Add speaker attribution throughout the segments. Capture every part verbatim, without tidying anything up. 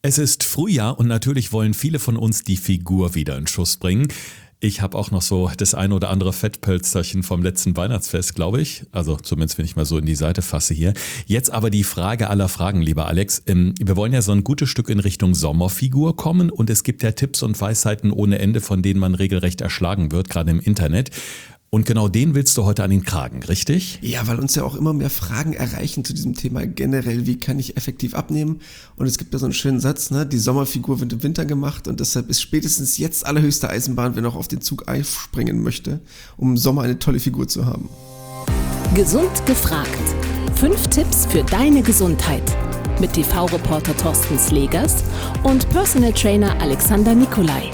Speaker 1: Es ist Frühjahr und natürlich wollen viele von uns die Figur wieder in Schuss bringen. Ich habe auch noch so das ein oder andere Fettpölsterchen vom letzten Weihnachtsfest, glaube ich. Also zumindest, wenn ich mal so in die Seite fasse hier. Jetzt aber die Frage aller Fragen, lieber Alex. Wir wollen ja so ein gutes Stück in Richtung Sommerfigur kommen und es gibt ja Tipps und Weisheiten ohne Ende, von denen man regelrecht erschlagen wird, gerade im Internet. Und genau den willst du heute an den Kragen, richtig?
Speaker 2: Ja, weil uns ja auch immer mehr Fragen erreichen zu diesem Thema generell, wie kann ich effektiv abnehmen? Und es gibt ja so einen schönen Satz, ne? Die Sommerfigur wird im Winter gemacht und deshalb ist spätestens jetzt allerhöchste Eisenbahn, wer noch auf den Zug aufspringen möchte, um im Sommer eine tolle Figur zu haben.
Speaker 3: Gesund gefragt. Fünf Tipps für deine Gesundheit. Mit T V-Reporter Thorsten Slegers und Personal Trainer Alexander Nikolai.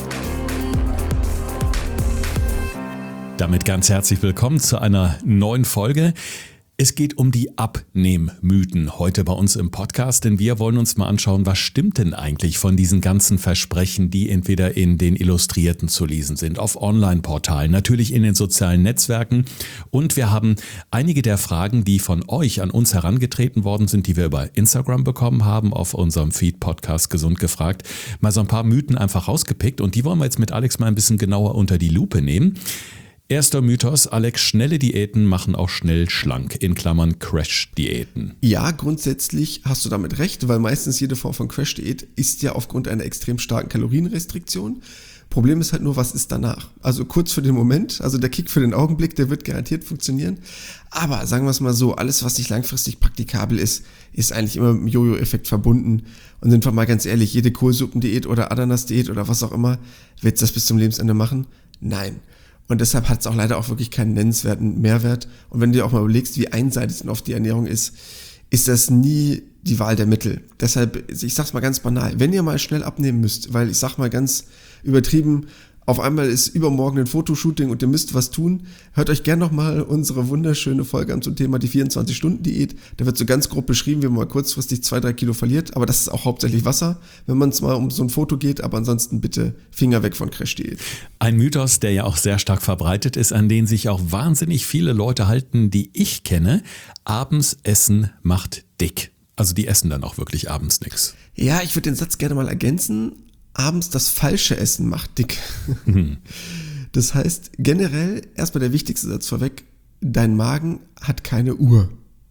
Speaker 1: Damit ganz herzlich willkommen zu einer neuen Folge. Es geht um die Abnehmmythen heute bei uns im Podcast, denn wir wollen uns mal anschauen, was stimmt denn eigentlich von diesen ganzen Versprechen, die entweder in den Illustrierten zu lesen sind, auf Online-Portalen, natürlich in den sozialen Netzwerken. Und wir haben einige der Fragen, die von euch an uns herangetreten worden sind, die wir über Instagram bekommen haben, auf unserem Feed-Podcast Gesund gefragt, mal so ein paar Mythen einfach rausgepickt und die wollen wir jetzt mit Alex mal ein bisschen genauer unter die Lupe nehmen. Erster Mythos, Alex, schnelle Diäten machen auch schnell schlank, in Klammern Crash-Diäten.
Speaker 2: Ja, grundsätzlich hast du damit recht, weil meistens jede Form von Crash-Diät ist ja aufgrund einer extrem starken Kalorienrestriktion. Problem ist halt nur, was ist danach? Also kurz für den Moment, also der Kick für den Augenblick, der wird garantiert funktionieren. Aber sagen wir es mal so, alles, was nicht langfristig praktikabel ist, ist eigentlich immer mit dem Jojo-Effekt verbunden. Und sind wir mal ganz ehrlich, jede Kohlsuppendiät oder Ananas-Diät oder was auch immer, wird das bis zum Lebensende machen? Nein. Und deshalb hat es auch leider auch wirklich keinen nennenswerten Mehrwert. Und wenn du dir auch mal überlegst, wie einseitig denn oft die Ernährung ist, ist das nie die Wahl der Mittel. Deshalb, ich sag's mal ganz banal, wenn ihr mal schnell abnehmen müsst, weil ich sag mal ganz übertrieben, auf einmal ist übermorgen ein Fotoshooting und ihr müsst was tun, hört euch gerne nochmal unsere wunderschöne Folge an zum Thema die vierundzwanzig-Stunden-Diät. Da wird so ganz grob beschrieben, wie man mal kurzfristig zwei, drei Kilo verliert, aber das ist auch hauptsächlich Wasser, wenn man es mal um so ein Foto geht, aber ansonsten bitte Finger weg von Crash-Diät.
Speaker 1: Ein Mythos, der ja auch sehr stark verbreitet ist, an den sich auch wahnsinnig viele Leute halten, die ich kenne, abends essen macht dick. Also die essen dann auch wirklich abends nichts.
Speaker 2: Ja, ich würde den Satz gerne mal ergänzen. Abends das falsche Essen macht dick. Mhm. Das heißt, generell erstmal der wichtigste Satz vorweg, dein Magen hat keine Uhr.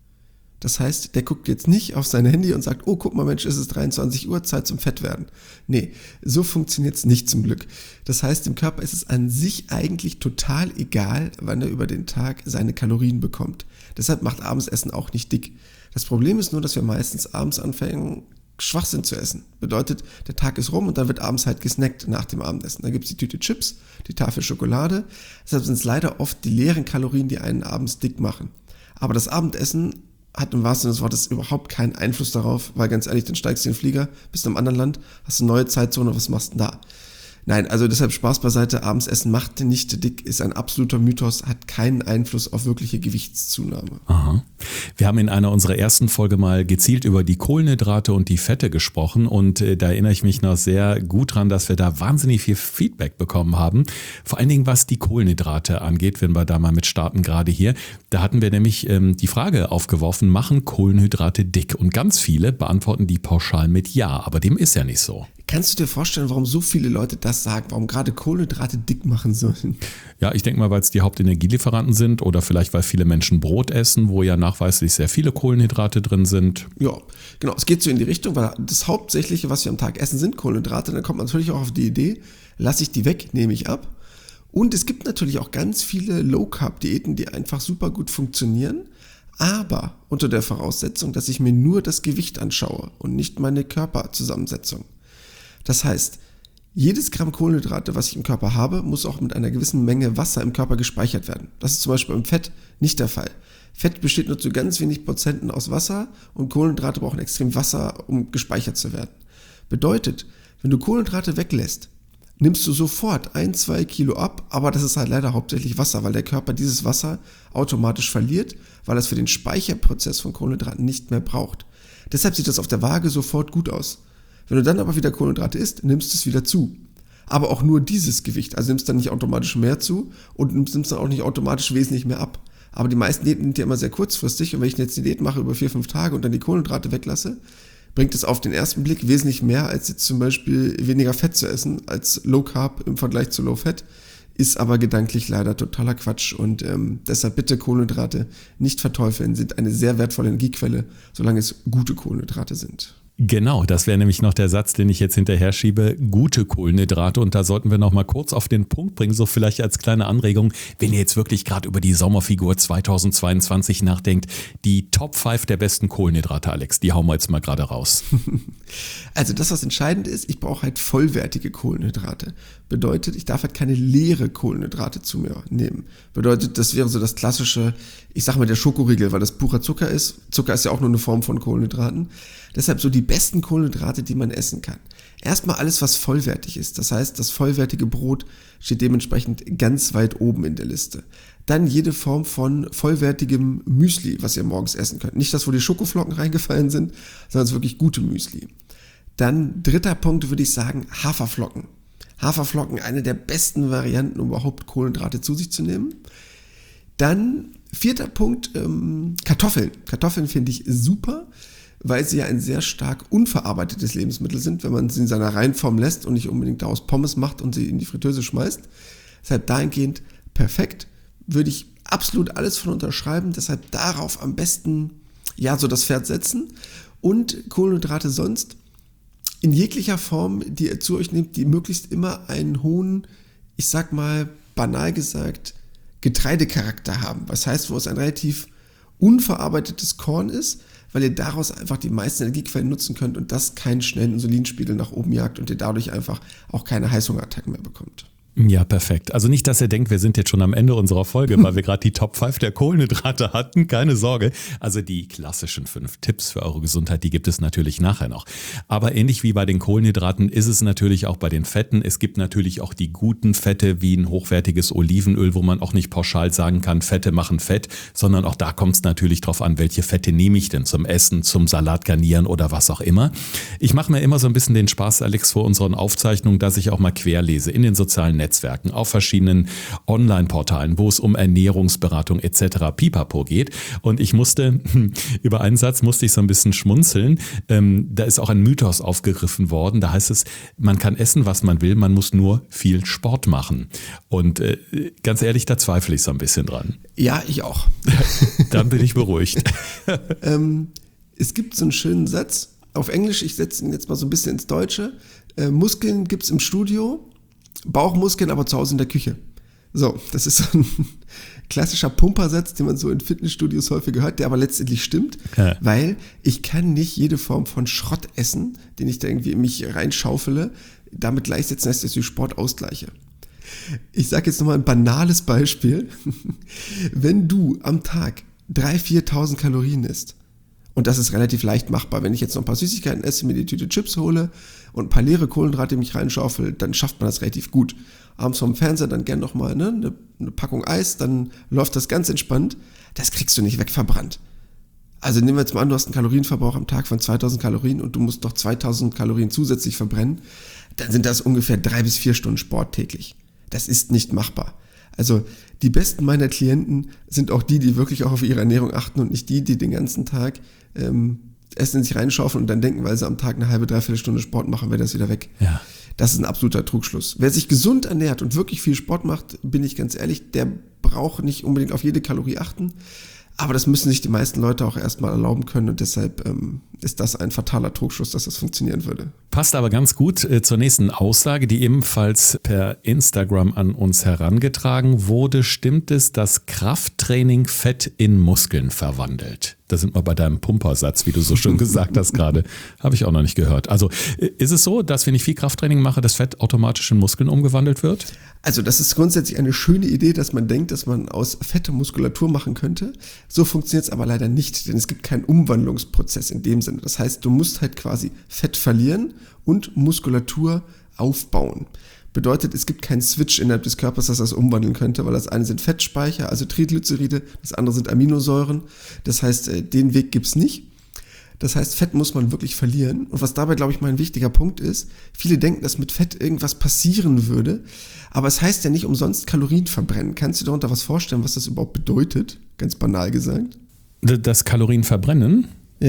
Speaker 2: Das heißt, der guckt jetzt nicht auf sein Handy und sagt, oh, guck mal Mensch, es ist dreiundzwanzig Uhr, Zeit zum Fettwerden. Nee, so funktioniert es nicht zum Glück. Das heißt, dem Körper ist es an sich eigentlich total egal, wann er über den Tag seine Kalorien bekommt. Deshalb macht Abendsessen auch nicht dick. Das Problem ist nur, dass wir meistens abends anfangen, Schwachsinn zu essen. Bedeutet, der Tag ist rum und dann wird abends halt gesnackt nach dem Abendessen. Da gibt es die Tüte Chips, die Tafel Schokolade. Deshalb sind es leider oft die leeren Kalorien, die einen abends dick machen. Aber das Abendessen hat im wahrsten Sinne des Wortes überhaupt keinen Einfluss darauf, weil ganz ehrlich, dann steigst du in den Flieger, bist in einem anderen Land, hast eine neue Zeitzone, was machst du denn da? Nein, also deshalb Spaß beiseite, abends essen macht nicht dick, ist ein absoluter Mythos, hat keinen Einfluss auf wirkliche Gewichtszunahme.
Speaker 1: Aha. Wir haben in einer unserer ersten Folge mal gezielt über die Kohlenhydrate und die Fette gesprochen und äh, da erinnere ich mich noch sehr gut dran, dass wir da wahnsinnig viel Feedback bekommen haben. Vor allen Dingen, was die Kohlenhydrate angeht, wenn wir da mal mit starten gerade hier. Da hatten wir nämlich ähm, die Frage aufgeworfen, machen Kohlenhydrate dick? Und ganz viele beantworten die pauschal mit Ja, aber dem ist ja nicht so.
Speaker 2: Kannst du dir vorstellen, warum so viele Leute das sagen, warum gerade Kohlenhydrate dick machen sollen?
Speaker 1: Ja, ich denke mal, weil es die Hauptenergielieferanten sind oder vielleicht, weil viele Menschen Brot essen, wo ja nachweislich sehr viele Kohlenhydrate drin sind.
Speaker 2: Ja, genau, es geht so in die Richtung, weil das Hauptsächliche, was wir am Tag essen, sind Kohlenhydrate. Dann kommt man natürlich auch auf die Idee, lasse ich die weg, nehme ich ab. Und es gibt natürlich auch ganz viele Low-Carb-Diäten, die einfach super gut funktionieren, aber unter der Voraussetzung, dass ich mir nur das Gewicht anschaue und nicht meine Körperzusammensetzung. Das heißt, jedes Gramm Kohlenhydrate, was ich im Körper habe, muss auch mit einer gewissen Menge Wasser im Körper gespeichert werden. Das ist zum Beispiel beim Fett nicht der Fall. Fett besteht nur zu ganz wenig Prozenten aus Wasser und Kohlenhydrate brauchen extrem Wasser, um gespeichert zu werden. Bedeutet, wenn du Kohlenhydrate weglässt, nimmst du sofort ein, zwei Kilo ab, aber das ist halt leider hauptsächlich Wasser, weil der Körper dieses Wasser automatisch verliert, weil er es für den Speicherprozess von Kohlenhydraten nicht mehr braucht. Deshalb sieht das auf der Waage sofort gut aus. Wenn du dann aber wieder Kohlenhydrate isst, nimmst du es wieder zu. Aber auch nur dieses Gewicht, also nimmst dann nicht automatisch mehr zu und nimmst dann auch nicht automatisch wesentlich mehr ab. Aber die meisten Diäten sind ja immer sehr kurzfristig und wenn ich jetzt eine Diät mache über vier, fünf Tage und dann die Kohlenhydrate weglasse, bringt es auf den ersten Blick wesentlich mehr, als jetzt zum Beispiel weniger Fett zu essen, als Low Carb im Vergleich zu Low Fat. Ist aber gedanklich leider totaler Quatsch und ähm, deshalb bitte Kohlenhydrate nicht verteufeln, sind eine sehr wertvolle Energiequelle, solange es gute Kohlenhydrate sind.
Speaker 1: Genau, das wäre nämlich noch der Satz, den ich jetzt hinterher schiebe. Gute Kohlenhydrate, und da sollten wir noch mal kurz auf den Punkt bringen, so vielleicht als kleine Anregung, wenn ihr jetzt wirklich gerade über die Sommerfigur zweitausendzweiundzwanzig nachdenkt, die Top fünf der besten Kohlenhydrate, Alex, die hauen wir jetzt mal gerade raus.
Speaker 2: Also das, was entscheidend ist, ich brauche halt vollwertige Kohlenhydrate. Bedeutet, ich darf halt keine leere Kohlenhydrate zu mir nehmen. Bedeutet, das wäre so das klassische, ich sag mal der Schokoriegel, weil das purer Zucker ist. Zucker ist ja auch nur eine Form von Kohlenhydraten. Deshalb so die besten Kohlenhydrate, die man essen kann. Erstmal alles, was vollwertig ist. Das heißt, das vollwertige Brot steht dementsprechend ganz weit oben in der Liste. Dann jede Form von vollwertigem Müsli, was ihr morgens essen könnt. Nicht das, wo die Schokoflocken reingefallen sind, sondern es ist wirklich gute Müsli. Dann dritter Punkt würde ich sagen, Haferflocken. Haferflocken, eine der besten Varianten, um überhaupt Kohlenhydrate zu sich zu nehmen. Dann vierter Punkt, ähm, Kartoffeln. Kartoffeln finde ich super, weil sie ja ein sehr stark unverarbeitetes Lebensmittel sind, wenn man sie in seiner Reinform lässt und nicht unbedingt daraus Pommes macht und sie in die Fritteuse schmeißt. Deshalb dahingehend perfekt, würde ich absolut alles von unterschreiben, deshalb darauf am besten ja so das Pferd setzen und Kohlenhydrate sonst in jeglicher Form, die ihr zu euch nehmt, die möglichst immer einen hohen, ich sag mal banal gesagt, Getreidecharakter haben. Was heißt, wo es ein relativ unverarbeitetes Korn ist, weil ihr daraus einfach die meisten Energiequellen nutzen könnt und das keinen schnellen Insulinspiegel nach oben jagt und ihr dadurch einfach auch keine Heißhungerattacken mehr bekommt.
Speaker 1: Ja, perfekt. Also nicht, dass ihr denkt, wir sind jetzt schon am Ende unserer Folge, weil wir gerade die Top fünf der Kohlenhydrate hatten. Keine Sorge. Also die klassischen fünf Tipps für eure Gesundheit, die gibt es natürlich nachher noch. Aber ähnlich wie bei den Kohlenhydraten ist es natürlich auch bei den Fetten. Es gibt natürlich auch die guten Fette wie ein hochwertiges Olivenöl, wo man auch nicht pauschal sagen kann, Fette machen Fett, sondern auch da kommt es natürlich drauf an, welche Fette nehme ich denn zum Essen, zum Salat garnieren oder was auch immer. Ich mache mir immer so ein bisschen den Spaß, Alex, vor unseren Aufzeichnungen, dass ich auch mal querlese in den sozialen Netzwerken, auf verschiedenen Online-Portalen, wo es um Ernährungsberatung et cetera pipapo geht. Und ich musste, über einen Satz musste ich so ein bisschen schmunzeln. Ähm, da ist auch ein Mythos aufgegriffen worden. Da heißt es, man kann essen, was man will, man muss nur viel Sport machen. Und äh, ganz ehrlich, da zweifle ich so ein bisschen dran.
Speaker 2: Ja, ich auch.
Speaker 1: Dann bin ich beruhigt.
Speaker 2: ähm, es gibt so einen schönen Satz auf Englisch, ich setze ihn jetzt mal so ein bisschen ins Deutsche. Äh, Muskeln gibt es im Studio, Bauchmuskeln aber zu Hause in der Küche. So, das ist so ein klassischer Pumpersatz, den man so in Fitnessstudios häufig hört, der aber letztendlich stimmt, ja. Weil ich kann nicht jede Form von Schrott essen, den ich da irgendwie in mich reinschaufele, damit gleichsetzen, dass ich durch Sport ausgleiche. Ich sage jetzt nochmal ein banales Beispiel. Wenn du am Tag dreitausend, viertausend Kalorien isst, und das ist relativ leicht machbar. Wenn ich jetzt noch ein paar Süßigkeiten esse, mir die Tüte Chips hole und ein paar leere Kohlenhydrate mich reinschaufel, dann schafft man das relativ gut. Abends vom Fernseher dann gern nochmal ne, eine, eine Packung Eis, dann läuft das ganz entspannt. Das kriegst du nicht wegverbrannt. Also nehmen wir jetzt mal an, du hast einen Kalorienverbrauch am Tag von zweitausend Kalorien und du musst noch zweitausend Kalorien zusätzlich verbrennen. Dann sind das ungefähr drei bis vier Stunden Sport täglich. Das ist nicht machbar. Also die besten meiner Klienten sind auch die, die wirklich auch auf ihre Ernährung achten und nicht die, die den ganzen Tag ähm, Essen in sich reinschaufeln und dann denken, weil sie am Tag eine halbe, dreiviertel Stunde Sport machen, wäre das wieder weg. Ja. Das ist ein absoluter Trugschluss. Wer sich gesund ernährt und wirklich viel Sport macht, bin ich ganz ehrlich, der braucht nicht unbedingt auf jede Kalorie achten. Aber das müssen sich die meisten Leute auch erstmal erlauben können und deshalb ähm, ist das ein fataler Trugschluss, dass das funktionieren würde.
Speaker 1: Passt aber ganz gut äh, zur nächsten Aussage, die ebenfalls per Instagram an uns herangetragen wurde. Stimmt es, dass Krafttraining Fett in Muskeln verwandelt? Da sind wir bei deinem Pumpersatz, wie du so schön gesagt hast gerade. Habe ich auch noch nicht gehört. Also ist es so, dass wenn ich viel Krafttraining mache, das Fett automatisch in Muskeln umgewandelt wird?
Speaker 2: Also das ist grundsätzlich eine schöne Idee, dass man denkt, dass man aus Fette Muskulatur machen könnte. So funktioniert es aber leider nicht, denn es gibt keinen Umwandlungsprozess in dem Sinne. Das heißt, du musst halt quasi Fett verlieren und Muskulatur aufbauen. Bedeutet, es gibt keinen Switch innerhalb des Körpers, dass das umwandeln könnte, weil das eine sind Fettspeicher, also Triglyceride, das andere sind Aminosäuren. Das heißt, den Weg gibt's nicht. Das heißt, Fett muss man wirklich verlieren. Und was dabei, glaube ich, mal ein wichtiger Punkt ist, viele denken, dass mit Fett irgendwas passieren würde, aber es heißt ja nicht umsonst Kalorien verbrennen. Kannst du dir darunter was vorstellen, was das überhaupt bedeutet? Ganz banal gesagt.
Speaker 1: Das Kalorien verbrennen?
Speaker 2: Ja.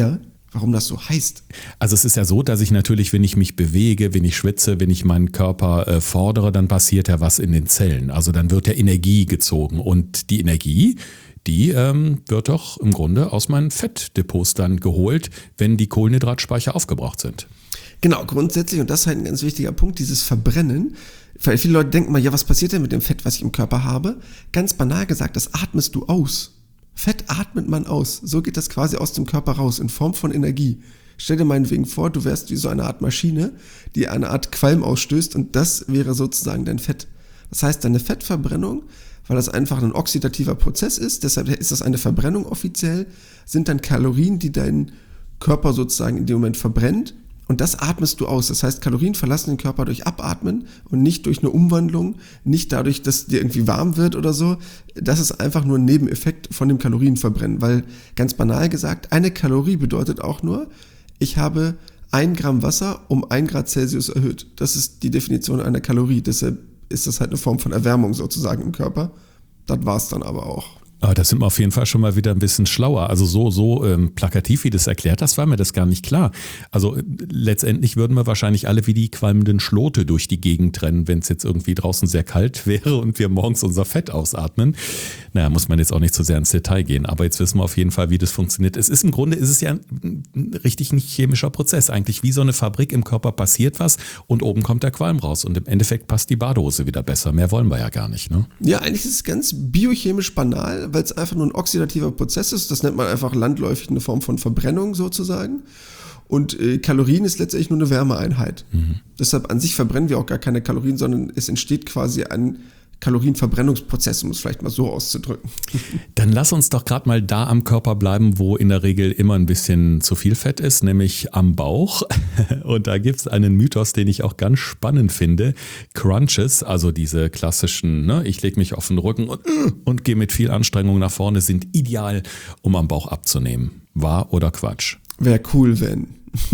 Speaker 2: warum das so heißt.
Speaker 1: Also es ist ja so, dass ich natürlich, wenn ich mich bewege, wenn ich schwitze, wenn ich meinen Körper äh, fordere, dann passiert ja was in den Zellen. Also dann wird ja Energie gezogen und die Energie, die ähm, wird doch im Grunde aus meinen Fettdepots dann geholt, wenn die Kohlenhydratspeicher aufgebraucht sind.
Speaker 2: Genau, grundsätzlich, und das ist halt ein ganz wichtiger Punkt, dieses Verbrennen. Weil viele Leute denken mal, ja, was passiert denn mit dem Fett, was ich im Körper habe? Ganz banal gesagt, das atmest du aus. Fett atmet man aus. So geht das quasi aus dem Körper raus, in Form von Energie. Stell dir meinetwegen vor, du wärst wie so eine Art Maschine, die eine Art Qualm ausstößt und das wäre sozusagen dein Fett. Das heißt, deine Fettverbrennung, weil das einfach ein oxidativer Prozess ist, deshalb ist das eine Verbrennung offiziell, sind dann Kalorien, die dein Körper sozusagen in dem Moment verbrennt. Und das atmest du aus. Das heißt, Kalorien verlassen den Körper durch Abatmen und nicht durch eine Umwandlung, nicht dadurch, dass dir irgendwie warm wird oder so. Das ist einfach nur ein Nebeneffekt von dem Kalorienverbrennen, weil ganz banal gesagt, eine Kalorie bedeutet auch nur, ich habe ein Gramm Wasser um ein Grad Celsius erhöht. Das ist die Definition einer Kalorie. Deshalb ist das halt eine Form von Erwärmung sozusagen im Körper. Das war es dann aber auch.
Speaker 1: Ah, das sind wir auf jeden Fall schon mal wieder ein bisschen schlauer. Also so so ähm, plakativ, wie du das erklärt hast, war mir das gar nicht klar. Also äh, letztendlich würden wir wahrscheinlich alle wie die qualmenden Schlote durch die Gegend rennen, wenn es jetzt irgendwie draußen sehr kalt wäre und wir morgens unser Fett ausatmen. Naja, muss man jetzt auch nicht so sehr ins Detail gehen, aber jetzt wissen wir auf jeden Fall, wie das funktioniert. Es ist im Grunde, ist es ja ein, ein richtig nicht chemischer Prozess. Eigentlich wie so eine Fabrik im Körper passiert was und oben kommt der Qualm raus und im Endeffekt passt die Badehose wieder besser. Mehr wollen wir ja gar nicht, ne?
Speaker 2: Ja, eigentlich ist es ganz biochemisch banal, weil es einfach nur ein oxidativer Prozess ist. Das nennt man einfach landläufig eine Form von Verbrennung sozusagen. Und äh, Kalorien ist letztendlich nur eine Wärmeeinheit. Mhm. Deshalb an sich verbrennen wir auch gar keine Kalorien, sondern es entsteht quasi ein Kalorienverbrennungsprozess, um es vielleicht mal so auszudrücken.
Speaker 1: Dann lass uns doch gerade mal da am Körper bleiben, wo in der Regel immer ein bisschen zu viel Fett ist, nämlich am Bauch. Und da gibt es einen Mythos, den ich auch ganz spannend finde. Crunches, also diese klassischen, ne, ich lege mich auf den Rücken und, und gehe mit viel Anstrengung nach vorne, sind ideal, um am Bauch abzunehmen. Wahr oder Quatsch?
Speaker 2: Wäre cool, wenn.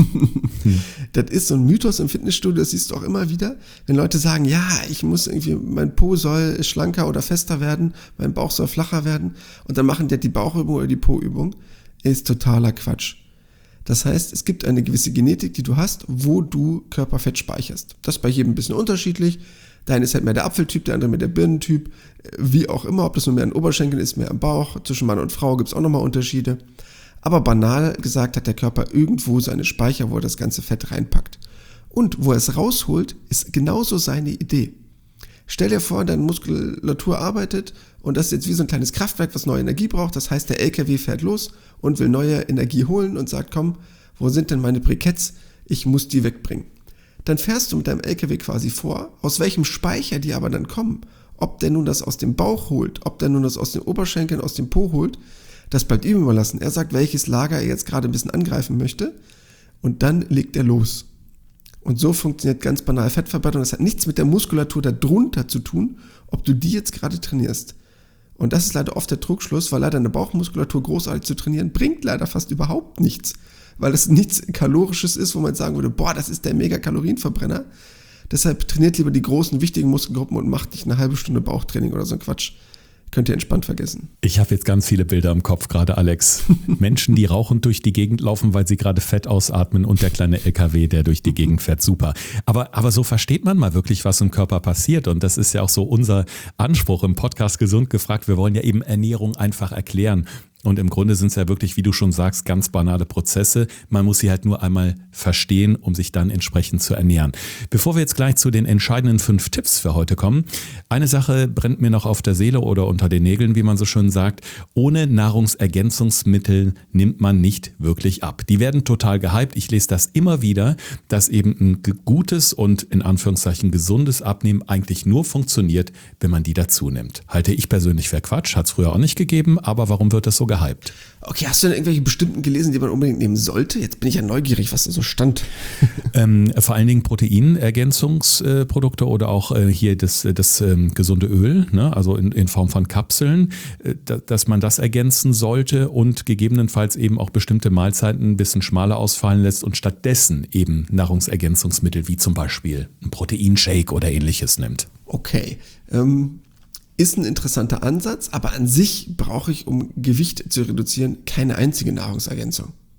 Speaker 2: hm. Das ist so ein Mythos im Fitnessstudio, das siehst du auch immer wieder, wenn Leute sagen, ja, ich muss irgendwie, mein Po soll schlanker oder fester werden, mein Bauch soll flacher werden und dann machen die die Bauchübung oder die Po-Übung, ist totaler Quatsch. Das heißt, es gibt eine gewisse Genetik, die du hast, wo du Körperfett speicherst. Das ist bei jedem ein bisschen unterschiedlich. Der eine ist halt mehr der Apfeltyp, der andere mehr der Birnentyp, wie auch immer, ob das nur mehr an Oberschenkeln ist, mehr am Bauch, zwischen Mann und Frau gibt es auch nochmal Unterschiede. Aber banal gesagt hat der Körper irgendwo seine Speicher, wo er das ganze Fett reinpackt. Und wo er es rausholt, ist genauso seine Idee. Stell dir vor, deine Muskulatur arbeitet und das ist jetzt wie so ein kleines Kraftwerk, was neue Energie braucht. Das heißt, der L K W fährt los und will neue Energie holen und sagt, komm, wo sind denn meine Briketts? Ich muss die wegbringen. Dann fährst du mit deinem L K W quasi vor, aus welchem Speicher die aber dann kommen. Ob der nun das aus dem Bauch holt, ob der nun das aus den Oberschenkeln, aus dem Po holt, das bleibt ihm überlassen. Er sagt, welches Lager er jetzt gerade ein bisschen angreifen möchte und dann legt er los. Und so funktioniert ganz banal Fettverbrennung. Das hat nichts mit der Muskulatur darunter zu tun, ob du die jetzt gerade trainierst. Und das ist leider oft der Trugschluss, weil leider eine Bauchmuskulatur großartig zu trainieren, bringt leider fast überhaupt nichts. Weil es nichts Kalorisches ist, wo man sagen würde, boah, das ist der Mega-Kalorienverbrenner. Deshalb trainiert lieber die großen, wichtigen Muskelgruppen und macht nicht eine halbe Stunde Bauchtraining oder so ein Quatsch. Könnt ihr entspannt vergessen.
Speaker 1: Ich habe jetzt ganz viele Bilder im Kopf, gerade Alex. Menschen, die rauchend durch die Gegend laufen, weil sie gerade Fett ausatmen und der kleine L K W, der durch die Gegend fährt, super. Aber, aber so versteht man mal wirklich, was im Körper passiert. Und das ist ja auch so unser Anspruch im Podcast Gesund gefragt. Wir wollen ja eben Ernährung einfach erklären. Und im Grunde sind es ja wirklich, wie du schon sagst, ganz banale Prozesse. Man muss sie halt nur einmal verstehen, um sich dann entsprechend zu ernähren. Bevor wir jetzt gleich zu den entscheidenden fünf Tipps für heute kommen, eine Sache brennt mir noch auf der Seele oder unter den Nägeln, wie man so schön sagt. Ohne Nahrungsergänzungsmittel nimmt man nicht wirklich ab. Die werden total gehypt. Ich lese das immer wieder, dass eben ein gutes und in Anführungszeichen gesundes Abnehmen eigentlich nur funktioniert, wenn man die dazu nimmt. Halte ich persönlich für Quatsch, hat es früher auch nicht gegeben, aber warum wird das so gehypt?
Speaker 2: Okay, hast du denn irgendwelche bestimmten gelesen, die man unbedingt nehmen sollte? Jetzt bin ich ja neugierig, was da so stand.
Speaker 1: ähm, vor allen Dingen Proteinergänzungsprodukte oder auch äh, hier das, das ähm, gesunde Öl, ne? Also in, in Form von Kapseln, äh, da, dass man das ergänzen sollte und gegebenenfalls eben auch bestimmte Mahlzeiten ein bisschen schmaler ausfallen lässt und stattdessen eben Nahrungsergänzungsmittel wie zum Beispiel ein Proteinshake oder ähnliches nimmt.
Speaker 2: Okay, ähm... ist ein interessanter Ansatz, aber an sich brauche ich, um Gewicht zu reduzieren, keine einzige Nahrungsergänzung.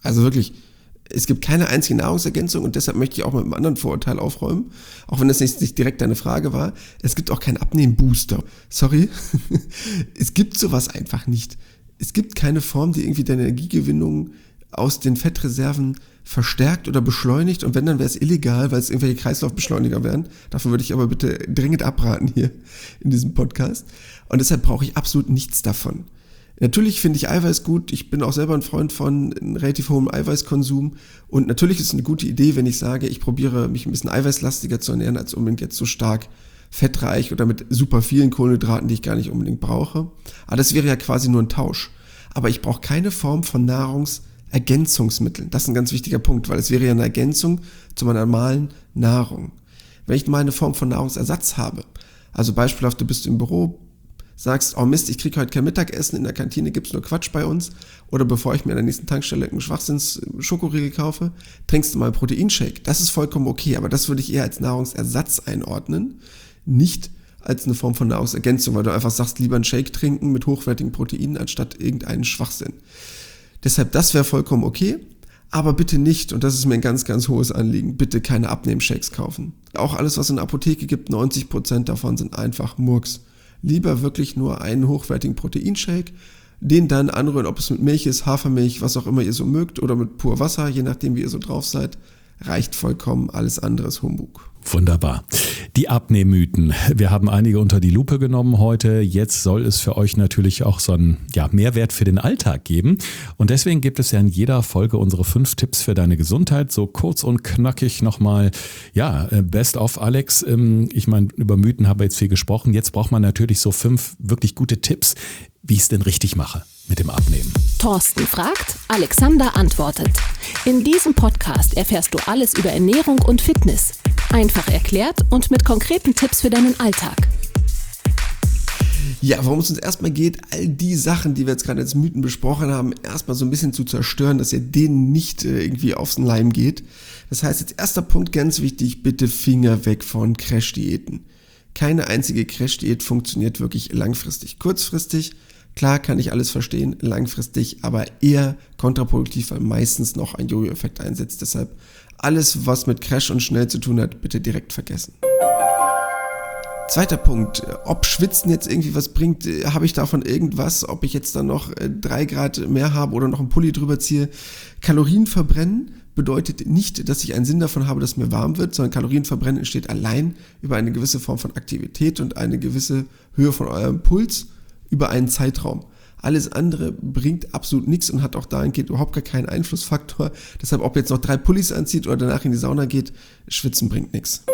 Speaker 2: Also wirklich, es gibt keine einzige Nahrungsergänzung und deshalb möchte ich auch mit einem anderen Vorurteil aufräumen, auch wenn das nicht, nicht direkt deine Frage war. Es gibt auch keinen Abnehmen-Booster. Sorry, es gibt sowas einfach nicht. Es gibt keine Form, die irgendwie deine Energiegewinnung aus den Fettreserven verstärkt oder beschleunigt und wenn, dann wäre es illegal, weil es irgendwelche Kreislaufbeschleuniger wären. Davon würde ich aber bitte dringend abraten hier in diesem Podcast. Und deshalb brauche ich absolut nichts davon. Natürlich finde ich Eiweiß gut, ich bin auch selber ein Freund von einem relativ hohem Eiweißkonsum und natürlich ist es eine gute Idee, wenn ich sage, ich probiere mich ein bisschen eiweißlastiger zu ernähren, als unbedingt jetzt so stark fettreich oder mit super vielen Kohlenhydraten, die ich gar nicht unbedingt brauche. Aber das wäre ja quasi nur ein Tausch. Aber ich brauche keine Form von Nahrungsergänzungsmitteln. Das ist ein ganz wichtiger Punkt, weil es wäre ja eine Ergänzung zu meiner normalen Nahrung. Wenn ich mal eine Form von Nahrungsersatz habe, also beispielhaft, du bist im Büro, sagst, oh Mist, ich kriege heute kein Mittagessen, in der Kantine gibt's nur Quatsch bei uns, oder bevor ich mir an der nächsten Tankstelle einen Schwachsinns-Schokoriegel kaufe, trinkst du mal einen Proteinshake. Das ist vollkommen okay, aber das würde ich eher als Nahrungsersatz einordnen, nicht als eine Form von Nahrungsergänzung, weil du einfach sagst, lieber einen Shake trinken mit hochwertigen Proteinen, anstatt irgendeinen Schwachsinn. Deshalb, das wäre vollkommen okay, aber bitte nicht, und das ist mir ein ganz, ganz hohes Anliegen, bitte keine Abnehmshakes kaufen. Auch alles, was es in der Apotheke gibt, neunzig Prozent davon sind einfach Murks. Lieber wirklich nur einen hochwertigen Proteinshake, den dann anrühren, ob es mit Milch ist, Hafermilch, was auch immer ihr so mögt, oder mit pur Wasser, je nachdem wie ihr so drauf seid, reicht vollkommen, alles andere ist Humbug.
Speaker 1: Wunderbar. Die Abnehmmythen. Wir haben einige unter die Lupe genommen heute. Jetzt soll es für euch natürlich auch so einen ja, Mehrwert für den Alltag geben. Und deswegen gibt es ja in jeder Folge unsere fünf Tipps für deine Gesundheit. So kurz und knackig nochmal. Ja, best of Alex. Ich meine, über Mythen haben wir jetzt viel gesprochen. Jetzt braucht man natürlich so fünf wirklich gute Tipps, wie ich es denn richtig mache mit dem Abnehmen.
Speaker 3: Thorsten fragt, Alexander antwortet. In diesem Podcast erfährst du alles über Ernährung und Fitness. Einfach erklärt und mit konkreten Tipps für deinen Alltag.
Speaker 2: Ja, worum es uns erstmal geht, all die Sachen, die wir jetzt gerade als Mythen besprochen haben, erstmal so ein bisschen zu zerstören, dass ihr denen nicht äh, irgendwie aufs Leim geht. Das heißt, jetzt erster Punkt, ganz wichtig, bitte Finger weg von Crash-Diäten. Keine einzige Crash-Diät funktioniert wirklich langfristig. Kurzfristig, klar kann ich alles verstehen, langfristig, aber eher kontraproduktiv, weil meistens noch ein Jojo-Effekt einsetzt. Deshalb alles, was mit Crash und schnell zu tun hat, bitte direkt vergessen. Zweiter Punkt, ob Schwitzen jetzt irgendwie was bringt, habe ich davon irgendwas, ob ich jetzt dann noch drei Grad mehr habe oder noch einen Pulli drüber ziehe. Kalorien verbrennen bedeutet nicht, dass ich einen Sinn davon habe, dass mir warm wird, sondern Kalorien verbrennen entsteht allein über eine gewisse Form von Aktivität und eine gewisse Höhe von eurem Puls über einen Zeitraum. Alles andere bringt absolut nichts und hat auch dahingehend überhaupt gar keinen Einflussfaktor. Deshalb, ob ihr jetzt noch drei Pullis anzieht oder danach in die Sauna geht, Schwitzen bringt nichts.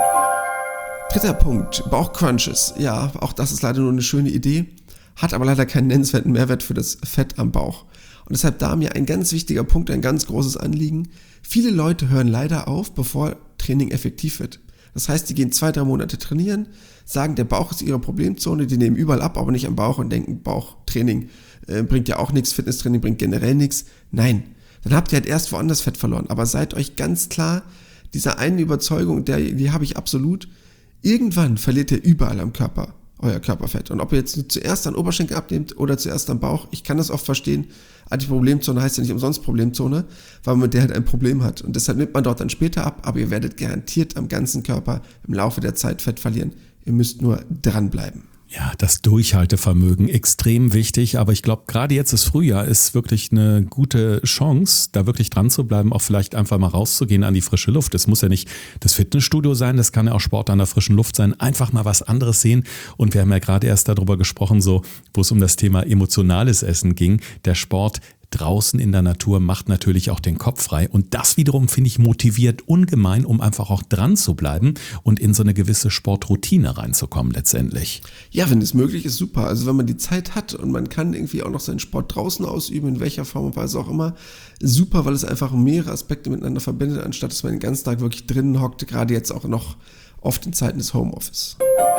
Speaker 2: Dritter Punkt, Bauchcrunches. Ja, auch das ist leider nur eine schöne Idee, hat aber leider keinen nennenswerten Mehrwert für das Fett am Bauch. Und deshalb da mir ein ganz wichtiger Punkt, ein ganz großes Anliegen. Viele Leute hören leider auf, bevor Training effektiv wird. Das heißt, die gehen zwei, drei Monate trainieren, sagen, der Bauch ist ihre Problemzone, die nehmen überall ab, aber nicht am Bauch und denken, Bauchtraining äh, bringt ja auch nichts, Fitnesstraining bringt generell nichts. Nein, dann habt ihr halt erst woanders Fett verloren. Aber seid euch ganz klar, dieser einen Überzeugung, der, die habe ich absolut, irgendwann verliert ihr überall am Körper euer Körperfett. Und ob ihr jetzt zuerst an Oberschenkel abnehmt oder zuerst am Bauch, ich kann das oft verstehen, aber die Problemzone heißt ja nicht umsonst Problemzone, weil man mit der halt ein Problem hat. Und deshalb nimmt man dort dann später ab, aber ihr werdet garantiert am ganzen Körper im Laufe der Zeit Fett verlieren. Ihr müsst nur dranbleiben.
Speaker 1: Ja, das Durchhaltevermögen, extrem wichtig, aber ich glaube, gerade jetzt ist Frühjahr, ist wirklich eine gute Chance, da wirklich dran zu bleiben, auch vielleicht einfach mal rauszugehen an die frische Luft. Es muss ja nicht das Fitnessstudio sein, das kann ja auch Sport an der frischen Luft sein, einfach mal was anderes sehen. Und wir haben ja gerade erst darüber gesprochen, so, wo es um das Thema emotionales Essen ging, der Sport draußen in der Natur macht natürlich auch den Kopf frei und das wiederum, finde ich, motiviert ungemein, um einfach auch dran zu bleiben und in so eine gewisse Sportroutine reinzukommen letztendlich.
Speaker 2: Ja, wenn es möglich ist, super. Also wenn man die Zeit hat und man kann irgendwie auch noch seinen Sport draußen ausüben, in welcher Form und Weise auch immer, super, weil es einfach mehrere Aspekte miteinander verbindet, anstatt dass man den ganzen Tag wirklich drinnen hockt, gerade jetzt auch noch oft in Zeiten des Homeoffice.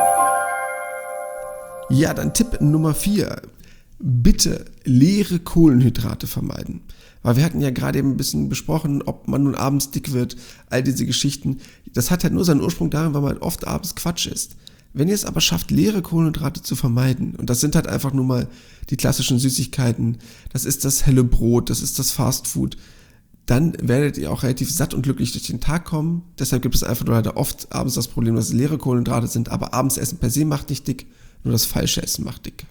Speaker 2: Ja, dann Tipp Nummer vier. Bitte leere Kohlenhydrate vermeiden. Weil wir hatten ja gerade eben ein bisschen besprochen, ob man nun abends dick wird, all diese Geschichten. Das hat halt nur seinen Ursprung darin, weil man oft abends Quatsch isst. Wenn ihr es aber schafft, leere Kohlenhydrate zu vermeiden, und das sind halt einfach nur mal die klassischen Süßigkeiten, das ist das helle Brot, das ist das Fastfood, dann werdet ihr auch relativ satt und glücklich durch den Tag kommen. Deshalb gibt es einfach nur leider oft abends das Problem, dass es leere Kohlenhydrate sind, aber abends Essen per se macht nicht dick, nur das falsche Essen macht dick.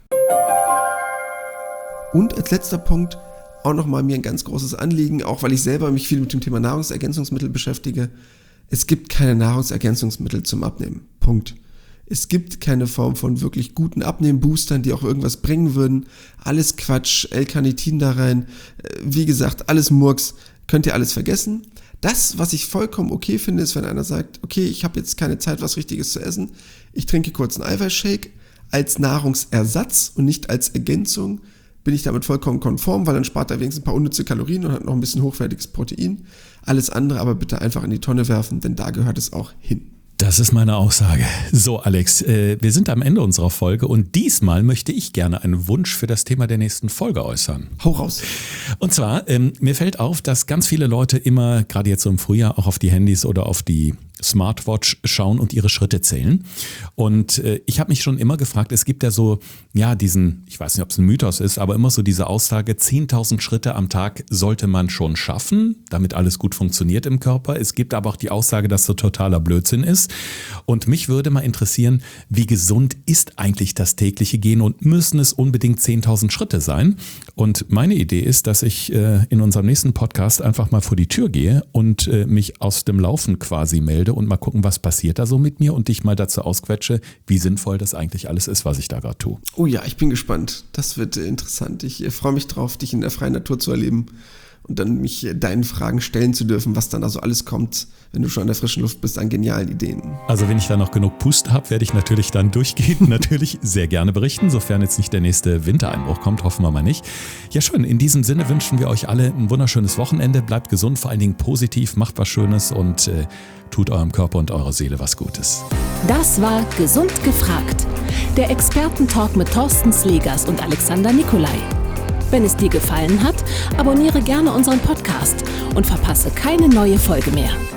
Speaker 2: Und als letzter Punkt auch nochmal mir ein ganz großes Anliegen, auch weil ich selber mich viel mit dem Thema Nahrungsergänzungsmittel beschäftige. Es gibt keine Nahrungsergänzungsmittel zum Abnehmen. Punkt. Es gibt keine Form von wirklich guten Abnehmboostern, die auch irgendwas bringen würden. Alles Quatsch, L-Carnitin da rein. Wie gesagt, alles Murks. Könnt ihr alles vergessen. Das, was ich vollkommen okay finde, ist, wenn einer sagt, okay, ich habe jetzt keine Zeit, was Richtiges zu essen. Ich trinke kurz einen Eiweißshake als Nahrungsersatz und nicht als Ergänzung. Bin ich damit vollkommen konform, weil dann spart er wenigstens ein paar unnütze Kalorien und hat noch ein bisschen hochwertiges Protein. Alles andere aber bitte einfach in die Tonne werfen, denn da gehört es auch hin.
Speaker 1: Das ist meine Aussage. So, Alex, äh, wir sind am Ende unserer Folge und diesmal möchte ich gerne einen Wunsch für das Thema der nächsten Folge äußern.
Speaker 2: Hau raus.
Speaker 1: Und zwar, ähm, mir fällt auf, dass ganz viele Leute immer, gerade jetzt so im Frühjahr, auch auf die Handys oder auf die Smartwatch schauen und ihre Schritte zählen. Und äh, ich habe mich schon immer gefragt, es gibt ja so, ja, diesen, ich weiß nicht, ob es ein Mythos ist, aber immer so diese Aussage, zehntausend Schritte am Tag sollte man schon schaffen, damit alles gut funktioniert im Körper. Es gibt aber auch die Aussage, dass so totaler Blödsinn ist. Und mich würde mal interessieren, wie gesund ist eigentlich das tägliche Gehen und müssen es unbedingt zehntausend Schritte sein? Und meine Idee ist, dass ich äh, in unserem nächsten Podcast einfach mal vor die Tür gehe und äh, mich aus dem Laufen quasi melde und mal gucken, was passiert da so mit mir und dich mal dazu ausquetsche, wie sinnvoll das eigentlich alles ist, was ich da gerade tue.
Speaker 2: Oh ja, ich bin gespannt. Das wird interessant. Ich freue mich drauf, dich in der freien Natur zu erleben und dann mich deinen Fragen stellen zu dürfen, was dann also alles kommt, wenn du schon in der frischen Luft bist, an genialen Ideen.
Speaker 1: Also wenn ich da noch genug Puste habe, werde ich natürlich dann durchgehend natürlich sehr gerne berichten, sofern jetzt nicht der nächste Wintereinbruch kommt, hoffen wir mal nicht. Ja schön, in diesem Sinne wünschen wir euch alle ein wunderschönes Wochenende, bleibt gesund, vor allen Dingen positiv, macht was Schönes und äh, tut eurem Körper und eurer Seele was Gutes.
Speaker 3: Das war Gesund gefragt, der Expertentalk mit Thorsten Slegers und Alexander Nikolai. Wenn es dir gefallen hat, abonniere gerne unseren Podcast und verpasse keine neue Folge mehr.